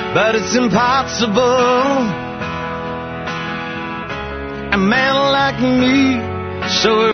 but it's impossible. A man like me, so